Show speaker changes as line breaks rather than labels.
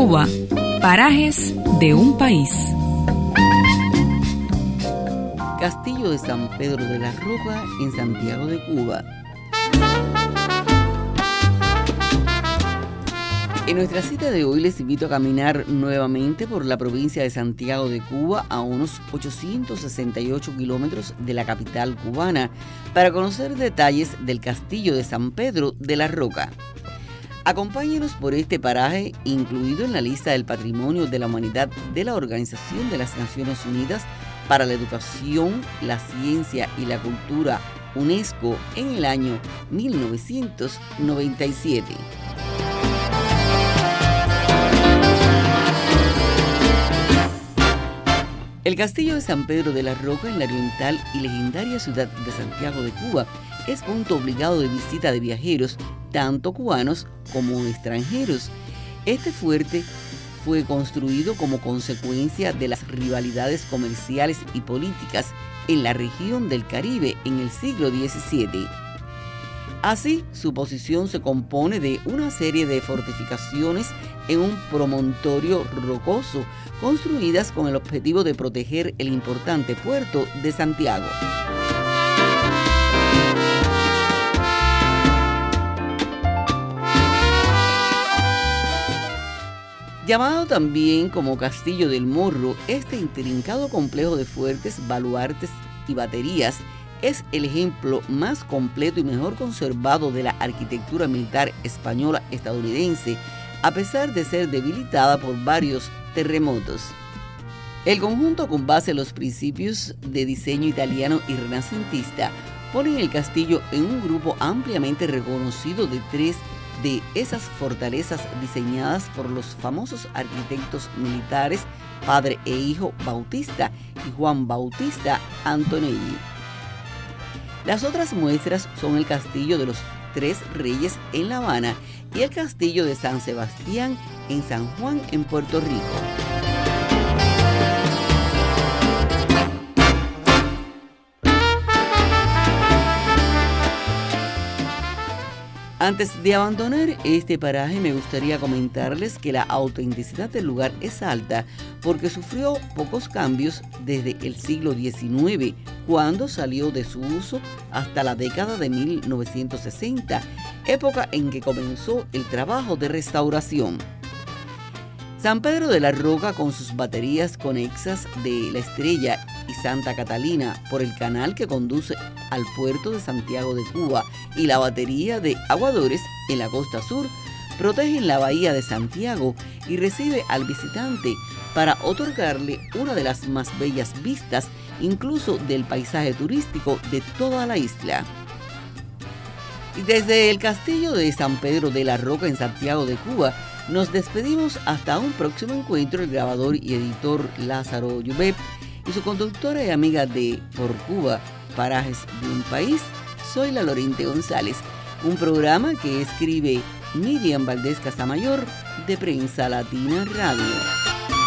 Cuba, parajes de un país.
Castillo de San Pedro de la Roca en Santiago de Cuba. En nuestra cita de hoy les invito a caminar nuevamente por la provincia de Santiago de Cuba a unos 868 kilómetros de la capital cubana para conocer detalles del Castillo de San Pedro de la Roca. Acompáñenos por este paraje incluido en la lista del Patrimonio de la Humanidad de la Organización de las Naciones Unidas para la Educación, la Ciencia y la Cultura, UNESCO, en el año 1997. El Castillo de San Pedro de la Roca en la oriental y legendaria ciudad de Santiago de Cuba es punto obligado de visita de viajeros, tanto cubanos como extranjeros. Este fuerte fue construido como consecuencia de las rivalidades comerciales y políticas en la región del Caribe en el siglo XVII. Así, su posición se compone de una serie de fortificaciones en un promontorio rocoso, construidas con el objetivo de proteger el importante puerto de Santiago. Llamado también como Castillo del Morro, este intrincado complejo de fuertes, baluartes y baterías es el ejemplo más completo y mejor conservado de la arquitectura militar española estadounidense, a pesar de ser debilitada por varios terremotos. El conjunto, con base en los principios de diseño italiano y renacentista, pone el castillo en un grupo ampliamente reconocido de tres de esas fortalezas diseñadas por los famosos arquitectos militares padre e hijo Bautista y Juan Bautista Antonelli. Las otras muestras son el Castillo de los Tres Reyes en La Habana y el Castillo de San Sebastián en San Juan, en Puerto Rico. Antes de abandonar este paraje, me gustaría comentarles que la autenticidad del lugar es alta porque sufrió pocos cambios desde el siglo XIX, cuando salió de su uso, hasta la década de 1960, época en que comenzó el trabajo de restauración. San Pedro de la Roca, con sus baterías conexas de La Estrella y Santa Catalina por el canal que conduce al puerto de Santiago de Cuba y la batería de Aguadores en la costa sur, protegen la bahía de Santiago y recibe al visitante para otorgarle una de las más bellas vistas, incluso del paisaje turístico de toda la isla. Y desde el Castillo de San Pedro de la Roca en Santiago de Cuba, nos despedimos hasta un próximo encuentro. El grabador y editor Lázaro Llobet y su conductora y amiga de Por Cuba, parajes de un país, soy la Lorente González, un programa que escribe Miriam Valdés Casamayor de Prensa Latina Radio.